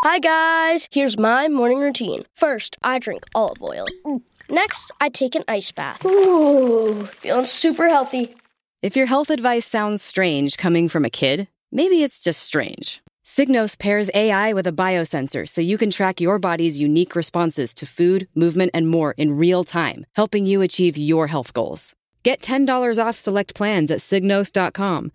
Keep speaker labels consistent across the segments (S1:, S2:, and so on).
S1: Hi guys, here's my morning routine. First, I drink olive oil. Next, I take an ice bath. Ooh, feeling super healthy.
S2: If your health advice sounds strange coming from a kid, maybe it's just strange. Signos pairs AI with a biosensor so you can track your body's unique responses to food, movement, and more in real time, helping you achieve your health goals. Get $10 off select plans at Signos.com,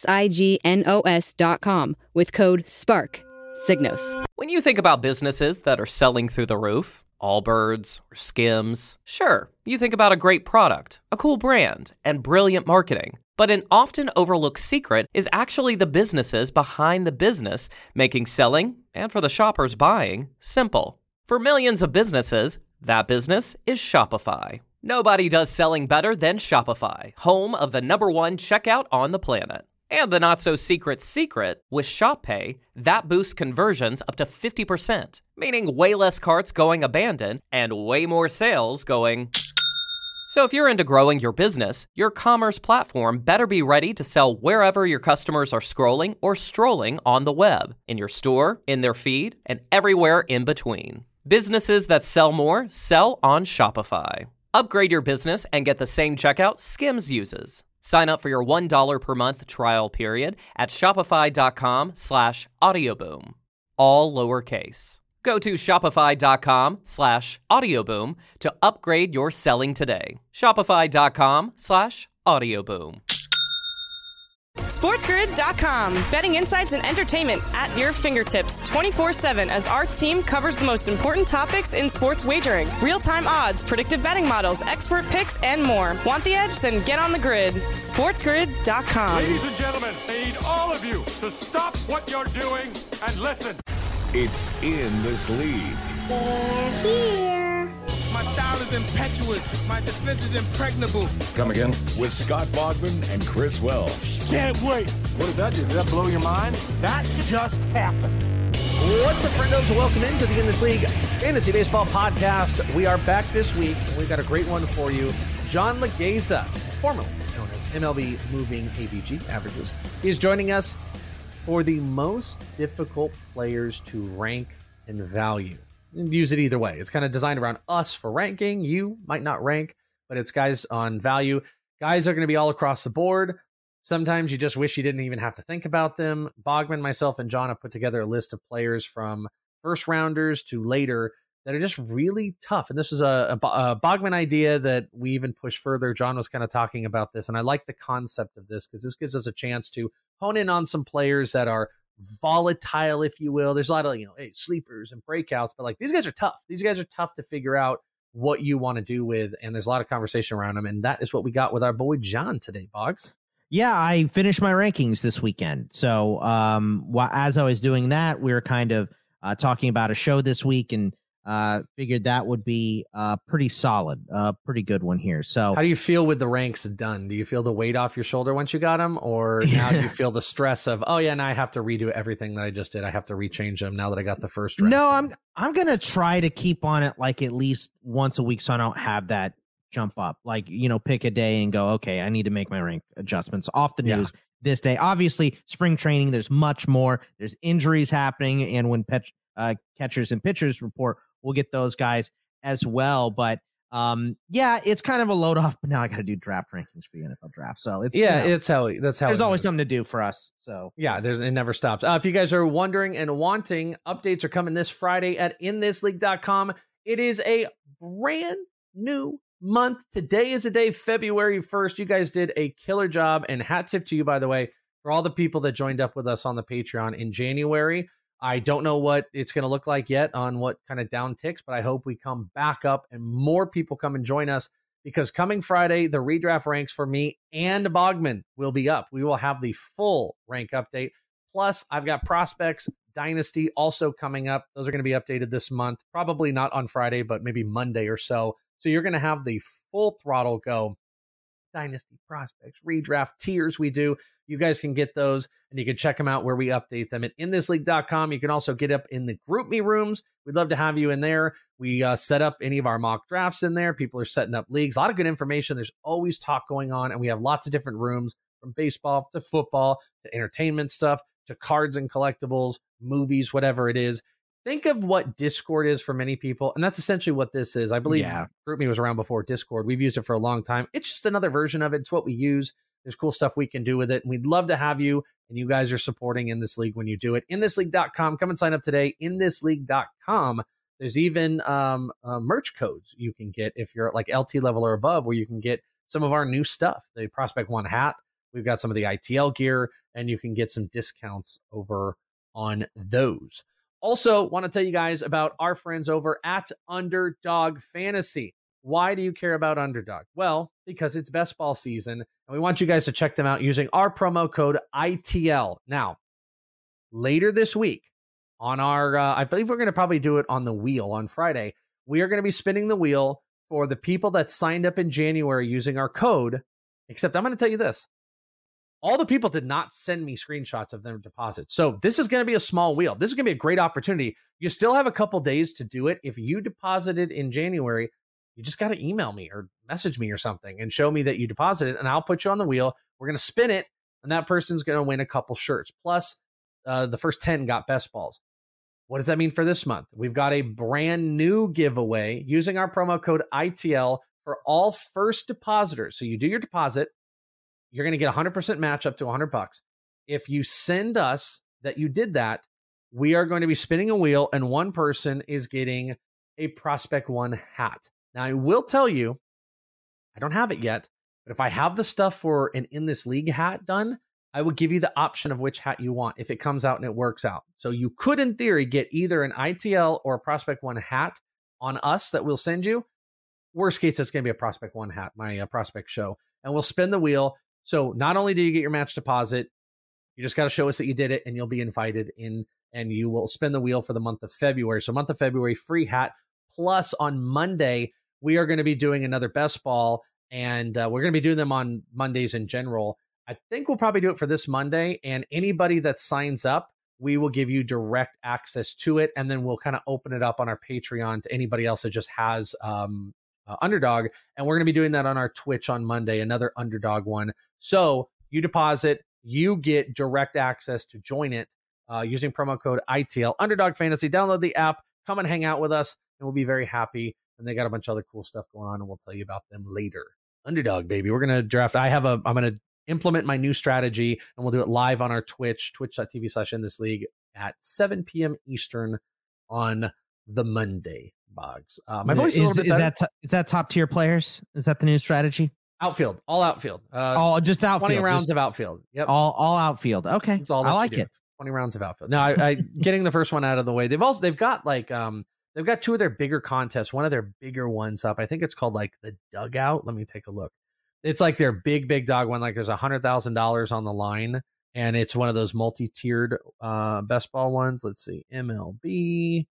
S2: Signos.com, with code SPARK. Signos.
S3: When you think about businesses that are selling through the roof, Allbirds or Skims, sure, you think about a great product, a cool brand, and brilliant marketing. But an often overlooked secret is actually the businesses behind the business, making selling, and for the shoppers buying, simple. For millions of businesses, that business is Shopify. Nobody does selling better than Shopify, home of the #1 checkout on the planet. And the not-so-secret secret, with Shop Pay, that boosts conversions up to 50%, meaning way less carts going abandoned and way more sales going... So if you're into growing your business, your commerce platform better be ready to sell wherever your customers are scrolling or strolling on the web, in your store, in their feed, and everywhere in between. Businesses that sell more sell on Shopify. Upgrade your business and get the same checkout Skims uses. Sign up for your $1 per month trial period at shopify.com/audioboom. All lowercase. Go to shopify.com/audioboom to upgrade your selling today. Shopify.com/audioboom.
S4: SportsGrid.com. Betting insights and entertainment at your fingertips 24/7 as our team covers the most important topics in sports wagering. Real-time odds, predictive betting models, expert picks, and more. Want the edge? Then get on the grid. SportsGrid.com.
S5: Ladies and gentlemen, I need all of you to stop what you're doing and listen.
S6: It's In This League.
S7: They're here. My style is impetuous. My defense is impregnable.
S6: Come again? With Scott Bogman and Chris Welsh.
S5: Can't wait. What does that do? Did that blow your mind? That just happened.
S8: What's up, friendos? Welcome into the In This League Fantasy Baseball Podcast. We are back this week, and we got a great one for you. John Laghezza, formerly known as MLB Moving AVG Averages, is joining us for the most difficult players to rank and value. You can use it either way. It's kind of designed around us for ranking. You might not rank, but it's guys on value. Guys are going to be all across the board. Sometimes you just wish you didn't even have to think about them. Bogman, myself, and John have put together a list of players from first rounders to later that are just really tough. And this is a Bogman idea that we even push further. John was kind of talking about this, and I like the concept of this because this gives us a chance to hone in on some players that are volatile, if you will. There's a lot of, sleepers and breakouts, but these guys are tough. These guys are tough to figure out what you want to do with, and there's a lot of conversation around them, and that is what we got with our boy John today, Boggs.
S9: Yeah, I finished my rankings this weekend. So as I was doing that, we were kind of talking about a show this week, and figured that would be pretty solid, pretty good one here. So
S8: how do you feel with the ranks done? Do you feel the weight off your shoulder once you got them, or now do you feel the stress of, oh yeah, now I have to redo everything that I just did. I have to rechange them now that I got the first draft.
S9: No, I'm going to try to keep on it at least once a week so I don't have that jump up. Pick a day and go, okay, I need to make my rank adjustments off the news this day. Obviously, spring training, there's much more. There's injuries happening, and when catchers and pitchers report, we'll get those guys as well. But it's kind of a load off. But now I got to do draft rankings for the NFL draft. So it's
S8: that's how
S9: there's always something to do for us. So
S8: it never stops. If you guys are wondering and wanting, updates are coming this Friday at inthisleague.com. It is a brand new month. Today is the day, February 1st. You guys did a killer job, and hats off to you, by the way, for all the people that joined up with us on the Patreon in January. I don't know what it's going to look like yet on what kind of down ticks, but I hope we come back up and more people come and join us, because coming Friday, the redraft ranks for me and Bogman will be up. We will have the full rank update. Plus, I've got Prospects Dynasty also coming up. Those are going to be updated this month, probably not on Friday, but maybe Monday or so. So you're going to have the full throttle go. Dynasty, Prospects, redraft tiers we do. You guys can get those, and you can check them out where we update them at inthisleague.com. You can also get up in the Group Me rooms. We'd love to have you in there. We set up any of our mock drafts in there. People are setting up leagues. A lot of good information. There's always talk going on, and we have lots of different rooms, from baseball to football to entertainment stuff to cards and collectibles, movies, whatever it is. think of what Discord is for many people, and that's essentially what this is. I believe GroupMe was around before Discord. We've used it for a long time. It's just another version of it. It's what we use. There's cool stuff we can do with it, and we'd love to have you, and you guys are supporting In This League when you do it. InThisLeague.com. Come and sign up today. InThisLeague.com. There's even merch codes you can get if you're at like LT level or above, where you can get some of our new stuff. The Prospect One hat. We've got some of the ITL gear, and you can get some discounts over on those. Also, want to tell you guys about our friends over at Underdog Fantasy. Why do you care about Underdog? Well, because it's best ball season, and we want you guys to check them out using our promo code ITL. Now, later this week, on our, I believe we're going to probably do it on the wheel on Friday, we are going to be spinning the wheel for the people that signed up in January using our code, except I'm going to tell you this. All the people did not send me screenshots of their deposits. So this is going to be a small wheel. This is going to be a great opportunity. You still have a couple days to do it. If you deposited in January, you just got to email me or message me or something and show me that you deposited, and I'll put you on the wheel. We're going to spin it, and that person's going to win a couple shirts. Plus, the first 10 got best balls. What does that mean for this month? We've got a brand new giveaway using our promo code ITL for all first depositors. So you do your deposit. You're going to get 100% match up to $100. If you send us that you did that, we are going to be spinning a wheel, and one person is getting a Prospect One hat. Now, I will tell you, I don't have it yet, but if I have the stuff for an In This League hat done, I will give you the option of which hat you want if it comes out and it works out. So you could, in theory, get either an ITL or a Prospect One hat on us that we'll send you. Worst case, it's going to be a Prospect One hat, my Prospect show, and we'll spin the wheel. So not only do you get your match deposit, you just got to show us that you did it, and you'll be invited in, and you will spin the wheel for the month of February. So month of February, free hat. Plus, on Monday, we are going to be doing another best ball, and we're going to be doing them on Mondays in general. I think we'll probably do it for this Monday, and anybody that signs up, we will give you direct access to it, and then we'll kind of open it up on our Patreon to anybody else that just has Underdog, and we're going to be doing that on our Twitch on Monday, another Underdog one. So you deposit, you get direct access to join it using promo code ITL. Underdog Fantasy, download the app, come and hang out with us, and we'll be very happy. And they got a bunch of other cool stuff going on, and we'll tell you about them later. Underdog, baby. We're going to draft. I'm going to implement my new strategy, and we'll do it live on our Twitch, twitch.tv/InThisLeague at 7 p.m. Eastern on the Monday. Boggs. My voice is a little bit better.
S9: Is that top tier players? Is that the new strategy?
S8: Outfield, all outfield.
S9: All just outfield.
S8: 20 rounds of outfield. Yep.
S9: All outfield. Okay.
S8: That's all
S9: I like it.
S8: 20 rounds of outfield. Now, I getting the first one out of the way. They've got like they've got two of their bigger contests. One of their bigger ones up. I think it's called like the Dugout. Let me take a look. It's like their big dog one. Like there's $100,000 on the line, and it's one of those multi-tiered best ball ones. Let's see, MLB.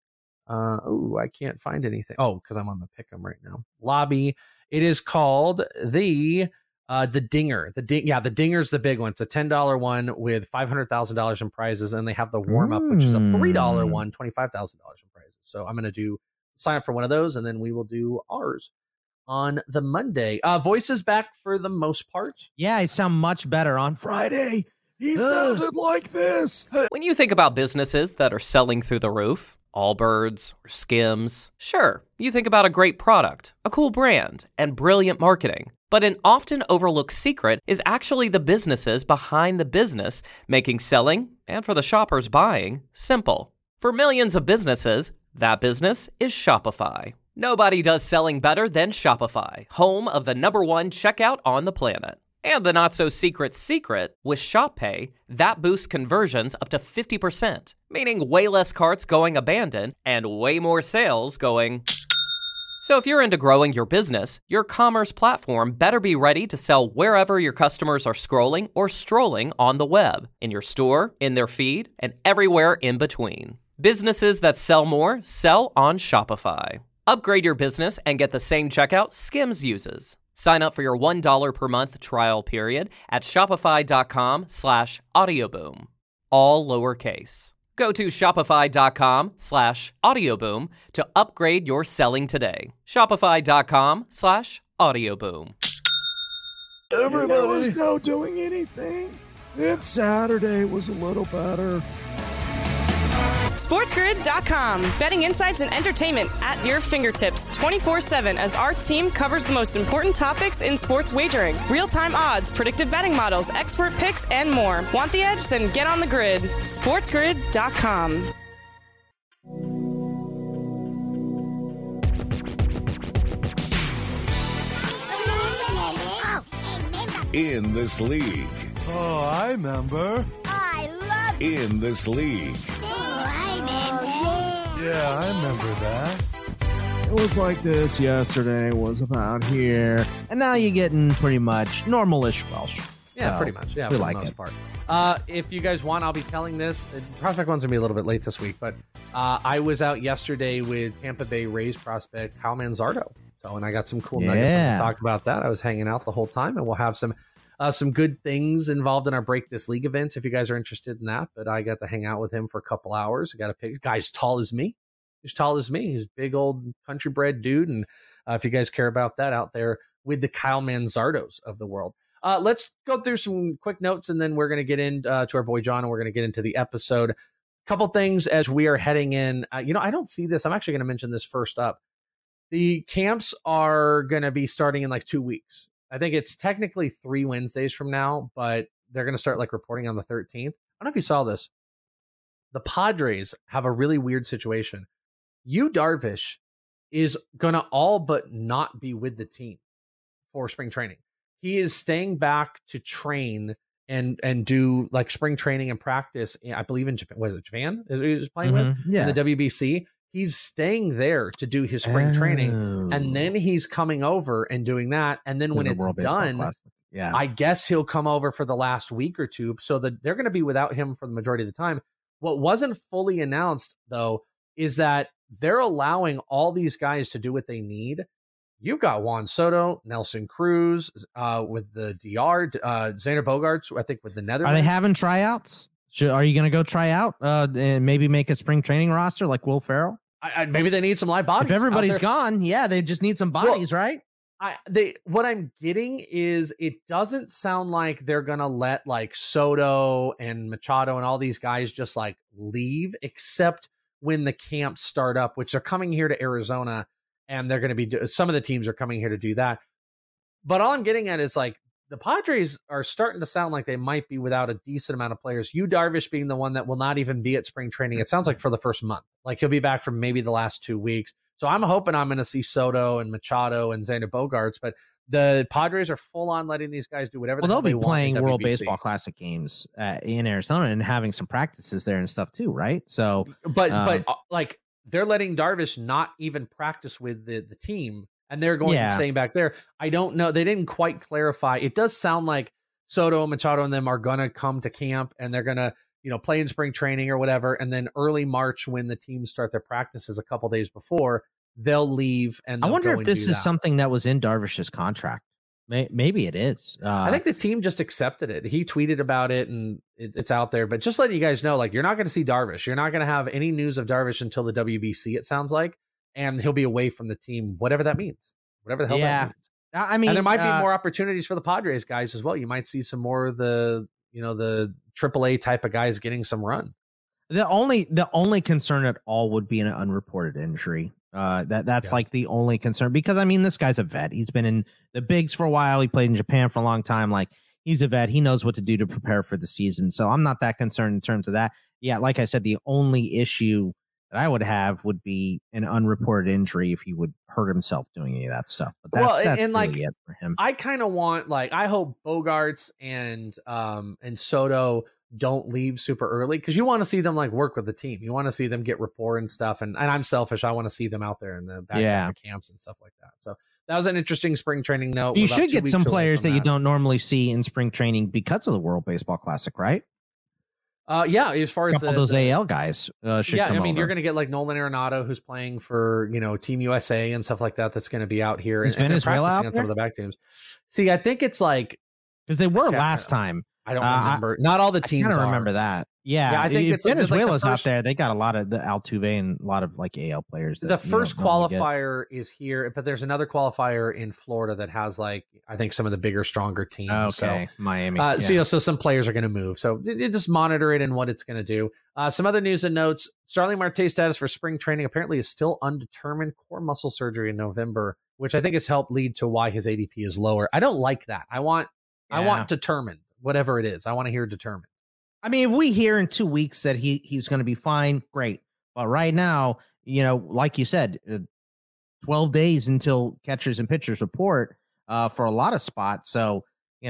S8: I can't find anything. Oh, because I'm on the pick'em right now. Lobby. It is called the Dinger. The Dinger's the big one. It's a $10 one with $500,000 in prizes, and they have the warm up, which is a $3 one, $25,000 in prizes. So I'm gonna sign up for one of those, and then we will do ours on the Monday. Voice is back for the most part.
S9: Yeah, I sound much better on Friday.
S6: He sounded like this.
S3: When you think about businesses that are selling through the roof, Allbirds or Skims, sure, you think about a great product, a cool brand, and brilliant marketing. But an often overlooked secret is actually the businesses behind the business, making selling, and for the shoppers buying, simple. For millions of businesses, that business is Shopify. Nobody does selling better than Shopify, home of the #1 checkout on the planet. And the not-so-secret secret, with Shop Pay, that boosts conversions up to 50%, meaning way less carts going abandoned and way more sales going... So if you're into growing your business, your commerce platform better be ready to sell wherever your customers are scrolling or strolling on the web, in your store, in their feed, and everywhere in between. Businesses that sell more sell on Shopify. Upgrade your business and get the same checkout Skims uses. Sign up for your $1 per month trial period at shopify.com/audioboom. All lowercase. Go to shopify.com/audioboom to upgrade your selling today. Shopify.com/audioboom.
S6: Everybody was no doing anything. And Saturday was a little better.
S4: SportsGrid.com. Betting insights and entertainment at your fingertips 24/7 as our team covers the most important topics in sports wagering. Real-time odds, predictive betting models, expert picks, and more. Want the edge? Then get on the grid. SportsGrid.com.
S10: In this league.
S6: Oh, I remember.
S11: I love
S10: In this league.
S11: Oh, I remember.
S6: Yeah, I remember that. It was like this yesterday, was about here.
S9: And now you're getting pretty much normal-ish Welsh.
S8: Yeah,
S9: So,
S8: pretty much. Yeah,
S9: we
S8: for
S9: like
S8: the most
S9: it.
S8: part. If you guys want, I'll be telling this. Prospect one's gonna be a little bit late this week, but I was out yesterday with Tampa Bay Rays prospect Kyle Manzardo. So, and I got some cool nuggets. I'm gonna talk about that. I was hanging out the whole time, and we'll have some good things involved in our Break This League events if you guys are interested in that. But I got to hang out with him for a couple hours. I got a pick. Guy's tall as me. He's tall as me. He's a big old country bred dude. And if you guys care about that, out there with the Kyle Manzardos of the world. Let's go through some quick notes, and then we're going to get into our boy John, and we're going to get into the episode. Couple things as we are heading in. I don't see this. I'm actually going to mention this first up. The camps are going to be starting in like 2 weeks. I think it's technically 3 Wednesdays from now, but they're going to start like reporting on the 13th. I don't know if you saw this. The Padres have a really weird situation. Yu Darvish is going to all but not be with the team for spring training. He is staying back to train and do like spring training and practice. I believe in Japan. Was it Japan? He was playing with
S9: Yeah.
S8: in the WBC. He's staying there to do his spring training, and then he's coming over and doing that. And then when it's done, I guess he'll come over for the last week or two, so that they're going to be without him for the majority of the time. What wasn't fully announced, though, is that they're allowing all these guys to do what they need. You've got Juan Soto, Nelson Cruz with the DR, Xander Bogaerts, I think, with the Netherlands.
S9: Are they having tryouts? Are you going to go try out and maybe make a spring training roster like Will Ferrell?
S8: Maybe they need some live bodies.
S9: If everybody's gone, they just need some bodies, right?
S8: What I'm getting is it doesn't sound like they're going to let like Soto and Machado and all these guys just like leave, except when the camps start up, which are coming here to Arizona, and they're going to be some of the teams are coming here to do that. But all I'm getting at is like the Padres are starting to sound like they might be without a decent amount of players. Yu Darvish being the one that will not even be at spring training. It sounds like for the first month, like he'll be back for maybe the last 2 weeks. So I'm hoping I'm going to see Soto and Machado and Xander Bogaerts, but the Padres are full on letting these guys do whatever.
S9: They'll be playing World Baseball Classic games in Arizona and having some practices there and stuff too, right? So,
S8: but like they're letting Darvish not even practice with the team, and they're going and staying back there. I don't know. They didn't quite clarify. It does sound like Soto, Machado, and them are going to come to camp, and they're going to play in spring training or whatever, and then early March when the teams start their practices a couple days before, they'll leave. And
S9: I wonder if this is something that was in Darvish's contract. Maybe it is.
S8: I think the team just accepted it. He tweeted about it, and it's out there. But just letting you guys know, like, you're not going to see Darvish. You're not going to have any news of Darvish until the WBC, it sounds like. And he'll be away from the team, whatever that means. Whatever the hell that means.
S9: I mean,
S8: and there might be more opportunities for the Padres guys as well. You might see some more of the AAA type of guys getting some run.
S9: The only concern at all would be an unreported injury. That's like the only concern, because I mean, this guy's a vet. He's been in the bigs for a while. He played in Japan for a long time. Like, he's a vet. He knows what to do to prepare for the season. So I'm not that concerned in terms of that. Yeah, like I said, the only issue that I would have would be an unreported injury if he would hurt himself doing any of that stuff. But that's really it for him.
S8: I kind of want, like, I hope Bogaerts and Soto don't leave super early, because you want to see them like work with the team. You want to see them get rapport and stuff. And I'm selfish. I want to see them out there in the back of the camps and stuff like that. So that was an interesting spring training note.
S9: You should get some players that you don't normally see in spring training because of the World Baseball Classic, right?
S8: As far as
S9: those AL guys should come
S8: I mean,
S9: over.
S8: you're going to get like Nolan Arenado, who's playing for Team USA and stuff like that. That's going to be out here.
S9: Is
S8: and
S9: Venezuela
S8: practicing
S9: out
S8: on some
S9: there?
S8: of the back teams. See, I think it's like,
S9: because they were last time.
S8: I don't remember. Not all the teams.
S9: I don't remember that. Yeah,
S8: I think
S9: if
S8: it's like
S9: Venezuela's
S8: the
S9: out
S8: first-
S9: there. They got a lot of the Altuve and a lot of like AL players. That,
S8: The first
S9: normally get.
S8: qualifier is here, but there's another qualifier in Florida that has like I think some of the bigger, stronger teams.
S9: Okay,
S8: So
S9: Miami.
S8: so some players are going to move. So you just monitor it and what it's going to do. Some other news and notes: Starling Marte's status for spring training apparently is still undetermined. Core muscle surgery in November, which I think has helped lead to why his ADP is lower. I don't like that. I want determined, whatever it is. I want to hear determined.
S9: I mean, if we hear in 2 weeks that he's going to be fine, great. But right now, like you said, 12 days until catchers and pitchers report for a lot of spots. So,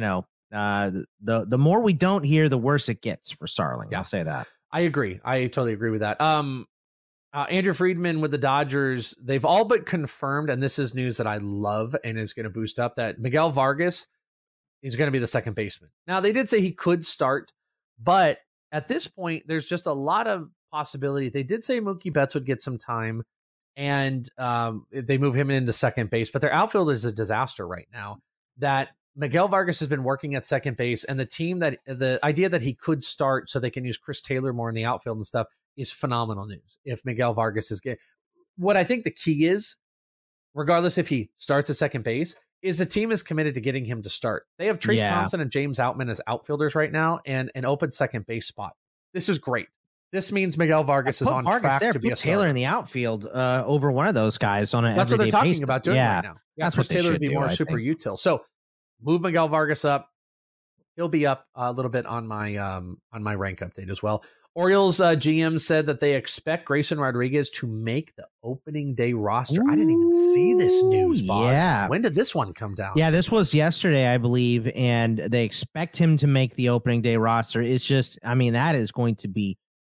S9: the more we don't hear, the worse it gets for Starling. I'll say that.
S8: I agree. I totally agree with that. Andrew Friedman with the Dodgers, they've all but confirmed, and this is news that I love and is going to boost up, that Miguel Vargas is going to be the second baseman. Now, they did say he could start, but at this point, there's just a lot of possibility. They did say Mookie Betts would get some time, and they move him into second base, but their outfield is a disaster right now. That Miguel Vargas has been working at second base, and the idea that he could start so they can use Chris Taylor more in the outfield and stuff is phenomenal news. If Miguel Vargas is good, what I think the key is, regardless if he starts at second base, is the team is committed to getting him to start. They have Trace Thompson and James Outman as outfielders right now, and an open second base spot. This is great. This means Miguel Vargas is on track to be a
S9: Taylor
S8: starter.
S9: in the outfield over one of those guys on a.
S8: That's what they're talking
S9: basis.
S8: about doing right now. Yeah,
S9: that's
S8: Chris
S9: what they
S8: Taylor would
S9: should
S8: be
S9: do,
S8: more
S9: I
S8: super
S9: think.
S8: util. So move Miguel Vargas up. He'll be up a little bit on my rank update as well. Orioles GM said that they expect Grayson Rodriguez to make the opening day roster. I didn't even see this news, Bob.
S9: Yeah.
S8: When did this one come down?
S9: Yeah, this was yesterday, I believe, and they expect him to make the opening day roster. It's just, I mean, that is going to be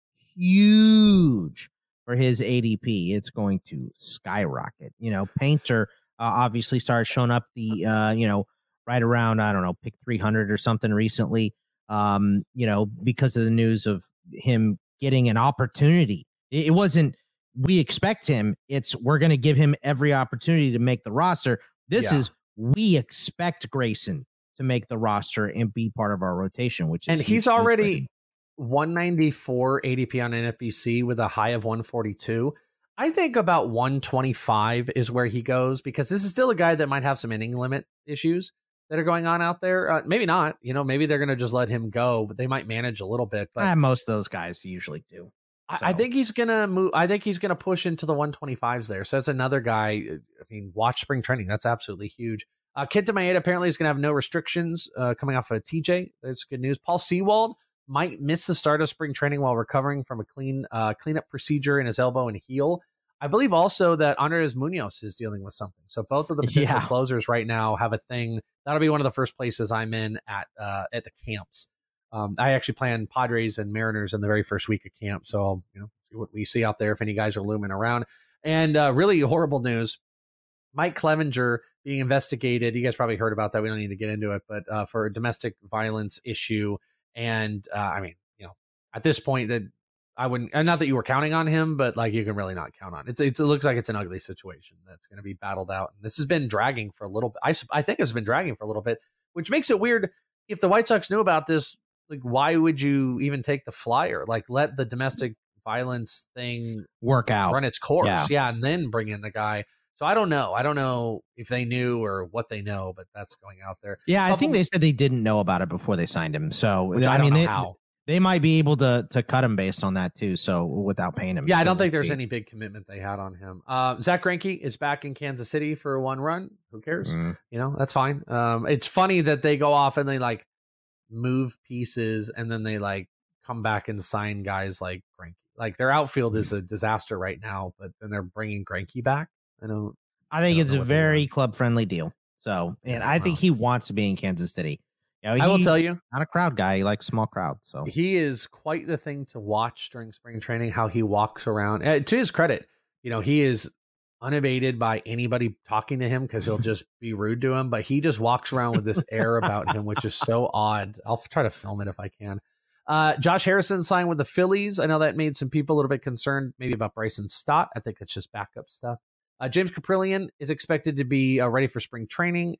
S9: huge for his ADP. It's going to skyrocket. Painter obviously started showing up right around, I don't know, pick 300 or something recently, because of the news of him getting an opportunity. It wasn't, we expect him. It's, we're going to give him every opportunity to make the roster. This is, we expect Grayson to make the roster and be part of our rotation, which is,
S8: and he's already 194 ADP on NFBC with a high of 142. I think about 125 is where he goes, because this is still a guy that might have some inning limit issues that are going on out there. Maybe not, maybe they're going to just let him go, but they might manage a little bit. But
S9: most of those guys usually do.
S8: I think he's going to move. I think he's going to push into the 125s there. So that's another guy. I mean, watch spring training. That's absolutely huge. Kenta Maeda apparently is going to have no restrictions coming off of TJ. That's good news. Paul Sewald might miss the start of spring training while recovering from a cleanup procedure in his elbow and heel. I believe also that Andres Munoz is dealing with something. So both of the potential closers right now have a thing. That'll be one of the first places I'm in at the camps. I actually plan Padres and Mariners in the very first week of camp. So I'll see what we see out there if any guys are looming around. And really horrible news. Mike Clevenger being investigated. You guys probably heard about that. We don't need to get into it, but for a domestic violence issue. And at this point that I wouldn't, and not that you were counting on him, but like you can really not count on it. It looks like it's an ugly situation that's going to be battled out. And this has been dragging for a little bit. I think it's been dragging for a little bit, which makes it weird. If the White Sox knew about this, like, why would you even take the flyer? Like, let the domestic violence thing
S9: work out,
S8: run its course. Yeah. And then bring in the guy. So I don't know. I don't know if they knew or what they know, but that's going out there.
S9: Yeah, I think they said they didn't know about it before they signed him. So
S8: which I don't know how.
S9: They might be able to cut him based on that too. So without paying him.
S8: Yeah, I don't think there's any big commitment they had on him. Zach Greinke is back in Kansas City for one run. Who cares? That's fine. It's funny that they go off and they like move pieces and then they like come back and sign guys like Greinke. Like their outfield is a disaster right now, but then they're bringing Greinke back.
S9: I think it's a very club friendly deal. So, and I think he wants to be in Kansas City.
S8: I will tell you,
S9: not a crowd guy. He likes small crowd. So
S8: he is quite the thing to watch during spring training. How he walks around. To his credit, he is unabated by anybody talking to him because he'll just be rude to him. But he just walks around with this air about him, which is so odd. I'll try to film it if I can. Josh Harrison signed with the Phillies. I know that made some people a little bit concerned, maybe about Bryson Stott. I think it's just backup stuff. James Caprillion is expected to be ready for spring training.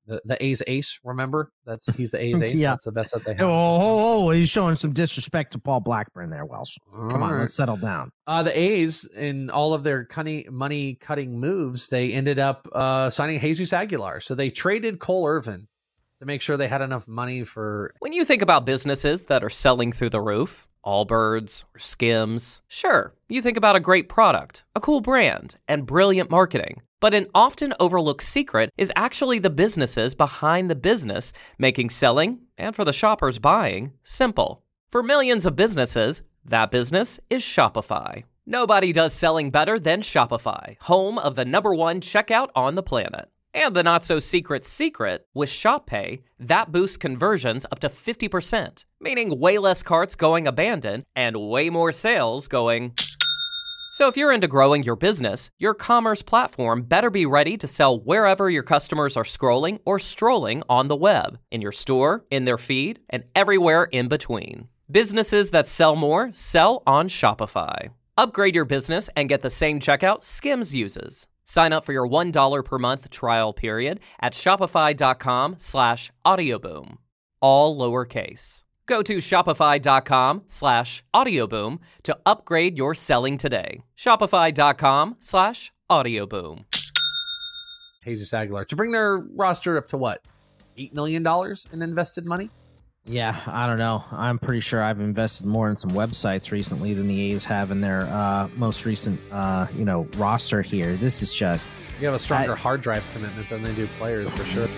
S8: the A's ace. Remember, he's the A's ace.
S9: Yeah.
S8: That's the best that they have.
S9: Oh, he's showing some disrespect to Paul Blackburn there, Welsh. Come on, let's settle down.
S8: The A's, in all of their money cutting moves, they ended up signing Jesus Aguilar. So they traded Cole Irvin to make sure they had enough money for.
S3: When you think about businesses that are selling through the roof, Allbirds or Skims, sure, you think about a great product, a cool brand, and brilliant marketing. But an often overlooked secret is actually the businesses behind the business, making selling, and for the shoppers buying, simple. For millions of businesses, that business is Shopify. Nobody does selling better than Shopify, home of the #1 checkout on the planet. And the not-so-secret secret, with Shop Pay, that boosts conversions up to 50%, meaning way less carts going abandoned and way more sales going. So if you're into growing your business, your commerce platform better be ready to sell wherever your customers are scrolling or strolling on the web, in your store, in their feed, and everywhere in between. Businesses that sell more sell on Shopify. Upgrade your business and get the same checkout Skims uses. Sign up for your $1 per month trial period at shopify.com/audioboom. All lowercase. Go to shopify.com/audioboom to upgrade your selling today. Shopify.com/audioboom.
S8: Jesus Aguilar to bring their roster up to what? $8 million in invested money?
S9: Yeah, I don't know. I'm pretty sure I've invested more in some websites recently than the A's have in their most recent, roster here. This is just...
S8: You have a stronger hard drive commitment than they do players, for sure.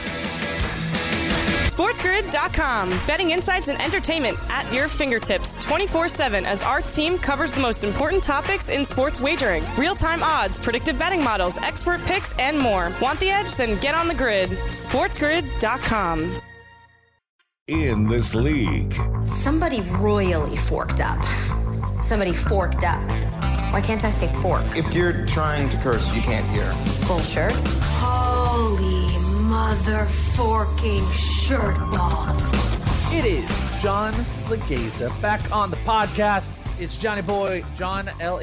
S4: SportsGrid.com. Betting insights and entertainment at your fingertips 24/7 as our team covers the most important topics in sports wagering. Real-time odds, predictive betting models, expert picks, and more. Want the edge? Then get on the grid. SportsGrid.com.
S10: In this league.
S12: Somebody royally forked up. Somebody forked up. Why can't I say fork?
S13: If you're trying to curse, you can't hear.
S12: Full shirt.
S11: Holy mother forking shirt balls.
S8: It is John Lageza back on the podcast. It's Johnny Boy, John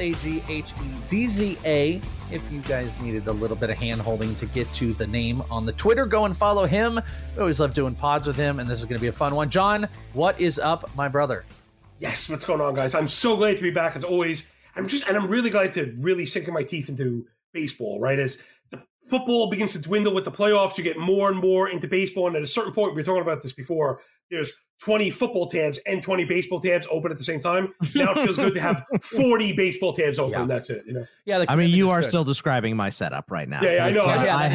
S8: Laghezza. If you guys needed a little bit of hand-holding to get to the name on the Twitter, go and follow him. We always love doing pods with him, and this is going to be a fun one. John, what is up, my brother?
S14: Yes, what's going on, guys? I'm so glad to be back as always. I'm really glad to really sink my teeth into baseball, right? As the football begins to dwindle with the playoffs, you get more and more into baseball, and at a certain point, we were talking about this before, there's 20 football tabs and 20 baseball tabs open at the same time. Now it feels good to have 40 baseball tabs open. Yeah. That's it.
S9: Yeah, I mean, you are still describing my setup right now.
S14: Yeah, I know.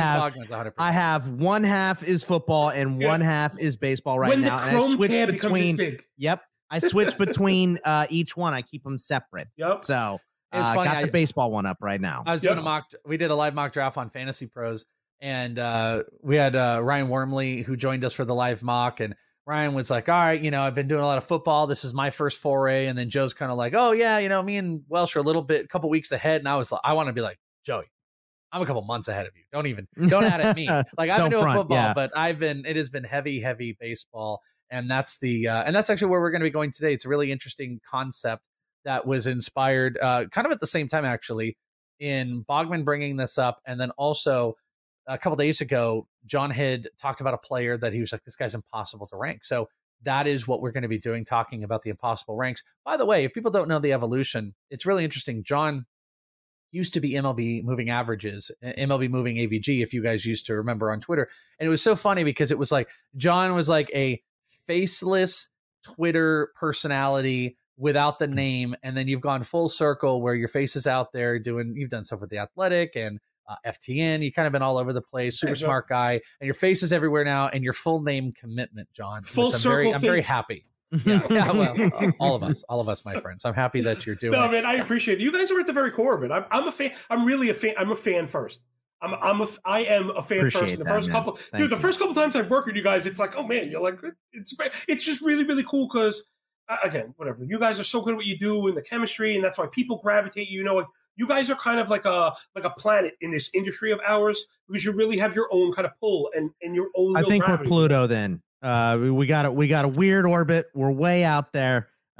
S9: I have one half is football and one half is baseball right now. And I switch between. Yep, I switch between each one. I keep them separate.
S14: Yep.
S9: So
S8: it's funny.
S9: Got the baseball one up right now.
S8: I was doing we did a live mock draft on Fantasy Pros, and we had Ryan Wormley who joined us for the live mock, and Ryan was like, all right, I've been doing a lot of football. This is my first foray. And then Joe's kind of like, oh, yeah, me and Welsh are a couple weeks ahead. And I want to be like, Joey, I'm a couple months ahead of you. Don't add at me. Like, I've been doing football, but it has been heavy baseball. And that's and that's actually where we're going to be going today. It's a really interesting concept that was inspired kind of at the same time, actually, in Bogman bringing this up. And then also a couple days ago, John had talked about a player that he was like, this guy's impossible to rank. So that is what we're going to be doing, talking about the impossible ranks. By the way, if people don't know the evolution, it's really interesting. John used to be MLB moving averages, MLB moving AVG, if you guys used to remember on Twitter. And it was so funny because it was like, John was like a faceless Twitter personality without the name. And then you've gone full circle where your face is out there you've done stuff with The Athletic and FTN. You kind of been all over the place, super smart guy, and your face is everywhere now, and your full name commitment, John.
S14: Full circle.
S8: I'm very happy. Yeah, well, all of us, my friends. I'm happy that you're doing.
S14: No, man, I appreciate it. You guys are at the very core of it. I'm a fan. I'm really a fan. I'm a fan first. I am a fan
S9: Appreciate
S14: first. The first couple times I've worked with you guys, it's like, oh man, you're like, it's just really, really cool because again, whatever. You guys are so good at what you do and the chemistry, and that's why people gravitate you. You guys are kind of like a planet in this industry of ours because you really have your own kind of pull and your own.
S9: I think
S14: gravity.
S9: we're Pluto then. We got a weird orbit. We're way out there.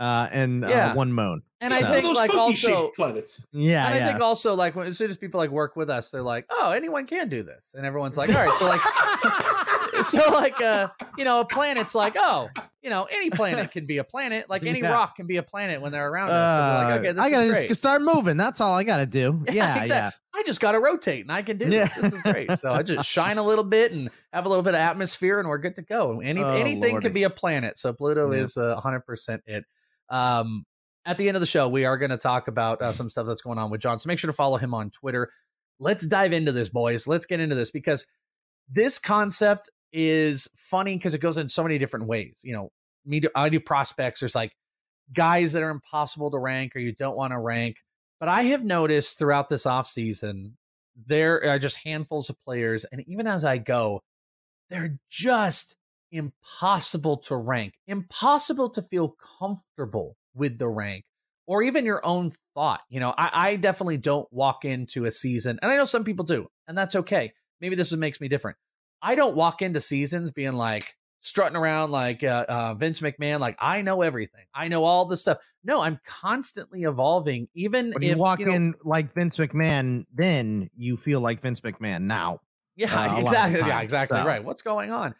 S9: and one moan.
S8: And I think like also
S14: planets.
S9: Yeah.
S8: And I think also like as soon as people like work with us, they're like, oh, anyone can do this. And everyone's like, all right. So like, a planet's like, oh, any planet can be a planet. Like any rock can be a planet when they're around us. So they're like, okay, this
S9: I gotta
S8: is great.
S9: just start moving. That's all I gotta do. Yeah.
S8: Exactly. I just gotta rotate and I can do this. This is great. So I just shine a little bit and have a little bit of atmosphere and we're good to go. Anything
S9: Lordy.
S8: can be a planet. So Pluto is 100% it. At the end of the show, we are going to talk about some stuff that's going on with John. So make sure to follow him on Twitter. Let's dive into this, boys. Let's get into this because this concept is funny because it goes in so many different ways. I do prospects. There's like guys that are impossible to rank or you don't want to rank. But I have noticed throughout this offseason, there are just handfuls of players. And even as I go, they're just impossible to rank, impossible to feel comfortable with the rank or even your own thought. I definitely don't walk into a season, and I know some people do, and that's okay. Maybe this is what makes me different. I don't walk into seasons being like strutting around like Vince McMahon, like I know everything. I know all this stuff. No, I'm constantly evolving. Even
S9: when you walk in like Vince McMahon, then you feel like Vince McMahon now.
S8: Yeah, exactly. Yeah, exactly. So. Right. What's going on?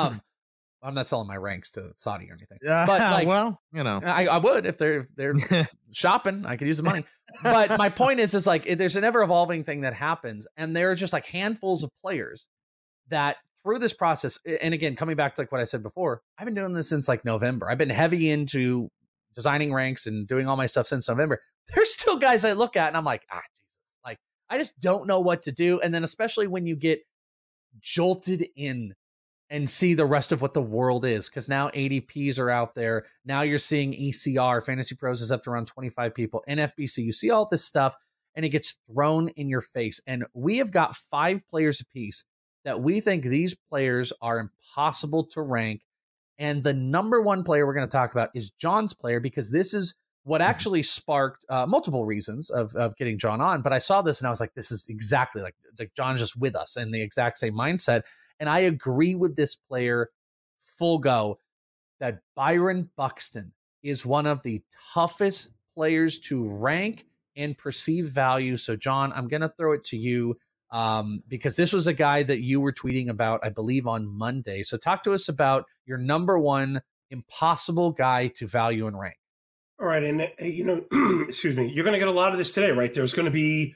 S8: I'm not selling my ranks to Saudi or anything. But like,
S9: well,
S8: I would if they're shopping. I could use the money. But my point is like there's an ever evolving thing that happens, and there are just like handfuls of players that through this process. And again, coming back to like what I said before, I've been doing this since like November. I've been heavy into designing ranks and doing all my stuff since November. There's still guys I look at and I'm like, Jesus, like I just don't know what to do. And then especially when you get jolted in and see the rest of what the world is. Because now ADPs are out there. Now you're seeing ECR, Fantasy Pros is up to around 25 people. NFBC, you see all this stuff, and it gets thrown in your face. And we have got 5 players apiece that we think these players are impossible to rank. And the number one player we're going to talk about is John's player, because this is what actually sparked multiple reasons of getting John on. But I saw this and I was like, this is exactly like John's just with us in the exact same mindset. And I agree with this player full go that Byron Buxton is one of the toughest players to rank and perceive value. So, John, I'm going to throw it to you because this was a guy that you were tweeting about, I believe, on Monday. So talk to us about your number one impossible guy to value and rank.
S14: All right. And, excuse me, you're going to get a lot of this today, right? There's going to be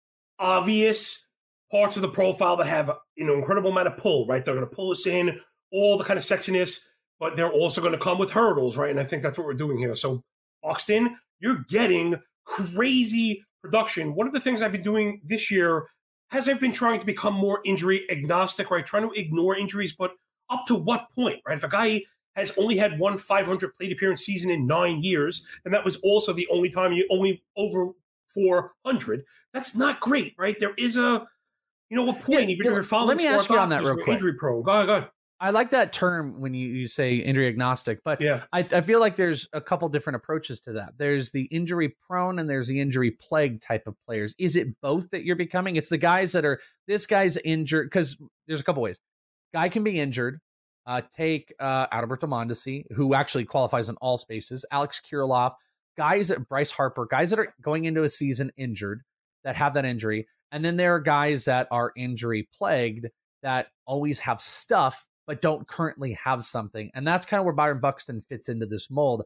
S14: obvious parts of the profile that have incredible amount of pull, right? They're going to pull us in, all the kind of sexiness, but they're also going to come with hurdles, right? And I think that's what we're doing here. So, Buxton, you're getting crazy production. One of the things I've been doing this year has I've been trying to become more injury agnostic, right? Trying to ignore injuries, but up to what point, right? If a guy has only had one 500 plate appearance season in 9 years, and that was also the only time you only over 400, that's not great, right? There is a what point? Even if you're following,
S8: let me ask you on that real quick.
S14: Injury prone. Go ahead.
S8: I like that term when you say injury agnostic, but
S14: yeah.
S8: I feel like there's a couple different approaches to that. There's the injury prone and there's the injury plagued type of players. Is it both that you're becoming? It's the guys that are, this guy's injured, because there's a couple ways. Guy can be injured. Take Adalberto Mondesi, who actually qualifies in all spaces. Alex Kirilloff, guys at Bryce Harper, guys that are going into a season injured that have that injury. And then there are guys that are injury plagued that always have stuff, but don't currently have something. And that's kind of where Byron Buxton fits into this mold.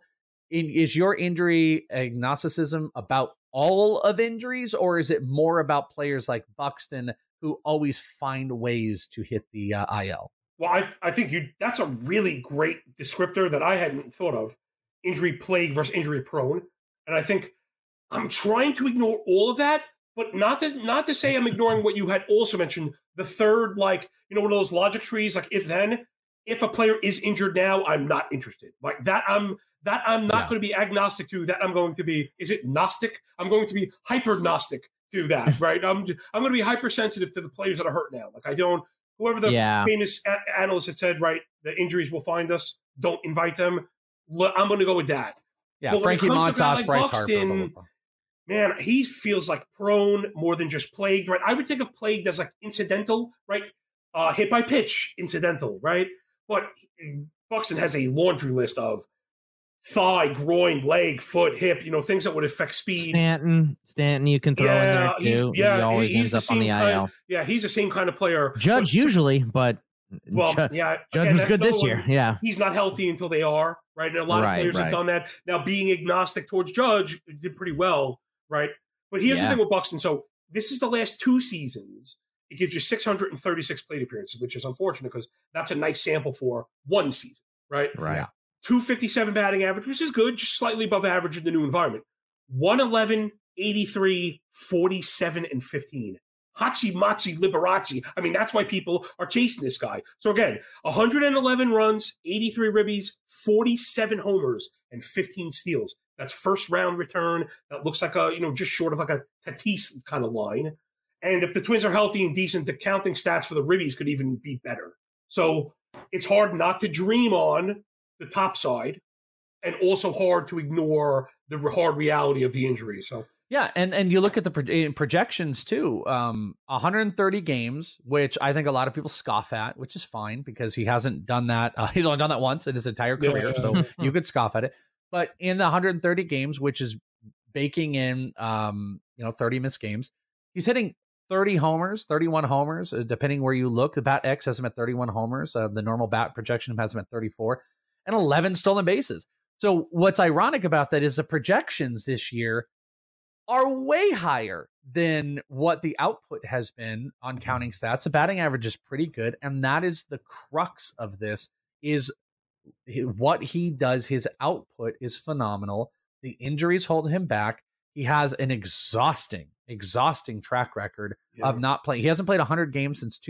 S8: Is your injury agnosticism about all of injuries, or is it more about players like Buxton who always find ways to hit the IL?
S14: Well, I think that's a really great descriptor that I hadn't thought of. Injury plague versus injury prone. And I think I'm trying to ignore all of that, but not to say I'm ignoring what you had also mentioned. The third, one of those logic trees, like if a player is injured now, I'm not interested. Like that, I'm not going to be agnostic to that. I'm going to be, is it Gnostic? I'm going to be hyper-Gnostic to that, right? I'm going to be hypersensitive to the players that are hurt now. Like whoever the famous analyst had said, right, the injuries will find us, don't invite them. I'm going to go with that.
S8: Yeah, Frankie Montas, Bryce Harper.
S14: Man, he feels like prone more than just plagued, right? I would think of plagued as like incidental, right? Hit by pitch, incidental, right? But Buxton has a laundry list of thigh, groin, leg, foot, hip, things that would affect speed.
S9: Stanton, you can throw in there too. He always ends up on the IL.
S14: He's the same kind of player.
S9: Judge usually, but Judge was good this year. Yeah,
S14: he's not healthy until they are, right? And a lot of players have done that. Now, being agnostic towards Judge did pretty well, right? But here's the thing with Buxton. So this is the last 2 seasons. It gives you 636 plate appearances, which is unfortunate because that's a nice sample for 1 season, right?
S9: Right. Yeah.
S14: 257 batting average, which is good, just slightly above average in the new environment. 111, 83, 47, and 15. Hachi Machi Liberace. I mean, that's why people are chasing this guy. So again, 111 runs, 83 ribbies, 47 homers, and 15 steals. That's first round return. That looks like a, just short of like a Tatis kind of line. And if the Twins are healthy and decent, the counting stats for the ribbies could even be better. So it's hard not to dream on the top side and also hard to ignore the hard reality of the injury. So
S8: yeah, and you look at the projections too. 130 games, which I think a lot of people scoff at, which is fine because he hasn't done that. He's only done that once in his entire career, so you could scoff at it. But in the 130 games, which is baking in 30 missed games, he's hitting 30 homers, 31 homers, depending where you look. The Bat X has him at 31 homers. The normal bat projection has him at 34, and 11 stolen bases. So what's ironic about that is the projections this year are way higher than what the output has been on counting stats. The batting average is pretty good, and that is the crux of this, is what he does. His output is phenomenal. The injuries hold him back. He has an exhausting track record of not playing. He hasn't played 100 games since